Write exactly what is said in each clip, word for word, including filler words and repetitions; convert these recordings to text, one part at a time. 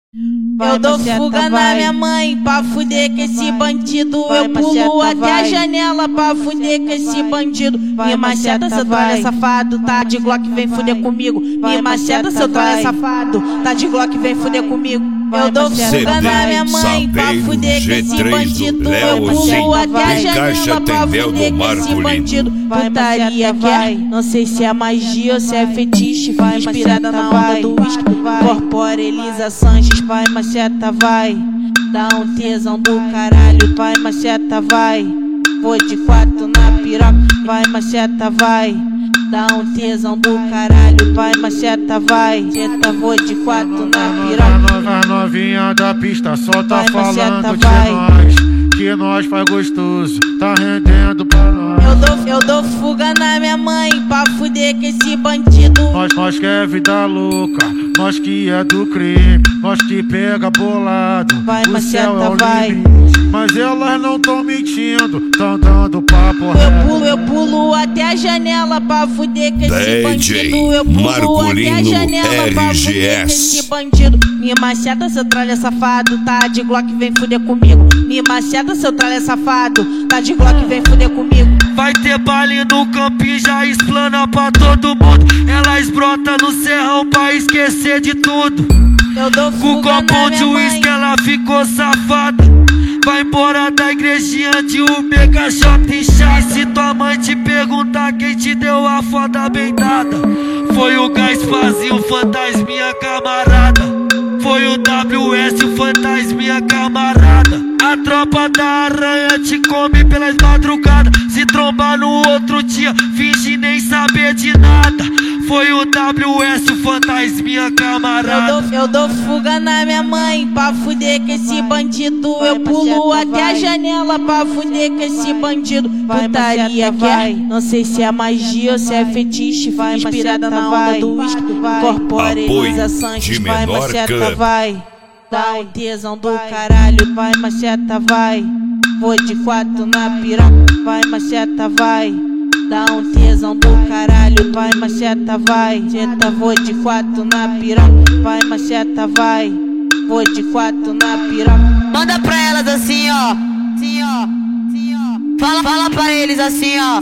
Eu dou fuga na minha mãe pra fuder com esse bandido. Eu pulo até a janela pra fuder com esse bandido. Me maceta, seu tralha safado, tá de Glock, vem fuder comigo. Me maceta, seu tralha safado, tá de Glock, vem fuder comigo. Eu dou fuga na minha mãe pra fuder com esse bandido. Eu pulo até a janela pra fuder com esse bandido. Putaria quer, não sei se é magia ou se é fetiche. Inspirada na onda do whisky, corpora Elisa Sanches. Vai maceta, vai, dá um tesão do caralho. Vai maceta, vai, vou de quatro na piroca. Vai maceta, vai, dá um tesão do caralho. Vai maceta, vai, jeta, vou de quatro na piroca. A novinha da pista só tá falando de nós, que nós faz gostoso, tá rendendo pra nós. Eu dou, eu dou fuga na minha mãe pra fuder com esse bandido. Nós, nós que é vida louca, nós que é do crime, nós que pega bolado. Vai o maceta, céu é o vai. limite. Mas elas não tão mentindo, tão dando papo Eu reto. pulo, eu pulo até a janela pra fuder com esse bandido. Eu pulo até a janela pra fuder com esse bandido. Me maceta, seu tralha safado, tá de Glock, vem fuder comigo. Me maceta, seu tralha safado, tá de Glock, vem fuder comigo. Vai ter baile no campinho, já explana pra todo mundo. Elas brotam no serrão pra esquecer de tudo. Eu dou Com fuga na copão de minha uísque mãe. ela ficou safada. Vai embora da igrejinha de um mega shopping chá. E se tua mãe te perguntar quem te deu a foda bem dada, foi o gás vazio, o fantasminha camarada. Foi o W S, o fantasminha camarada. A tropa da aranha te come pelas madrugadas. Se trombar no outro dia, finge nem saber de nada. Foi o W S, o fantasminha camarada. Eu dou, eu dou fuga na minha mãe pra fuder com esse bandido. Eu pulo até a janela pra fuder com esse bandido. Putaria quer, não sei se é magia ou se é fetiche. Inspirada na onda do whisky, corpora Elisa Sanches. Vai maceta, vai, dá um tesão do caralho. Vai maceta, vai, vou de quatro na piroca. Vai maceta, vai, dá um tesão do caralho. Vai maceta, vai, jeta, vou de quatro na piroca. Vai maceta, vai, vou de quatro na piroca. Manda pra elas assim, ó, assim, ó, assim, ó. Fala, fala pra eles assim, ó,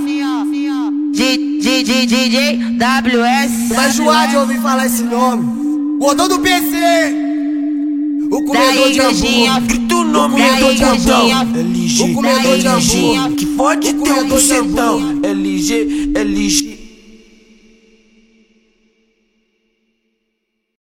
D J, D J, W S. Vai enjoar de ouvir falar esse nome. Gordão do P C, o comedor de hambúrguer. Grita o nome, o comedor de hambúrguer. L G, O comedor de hambúrguer. que fode O teu comedor de bucetão. hambúrguer. L G, L G.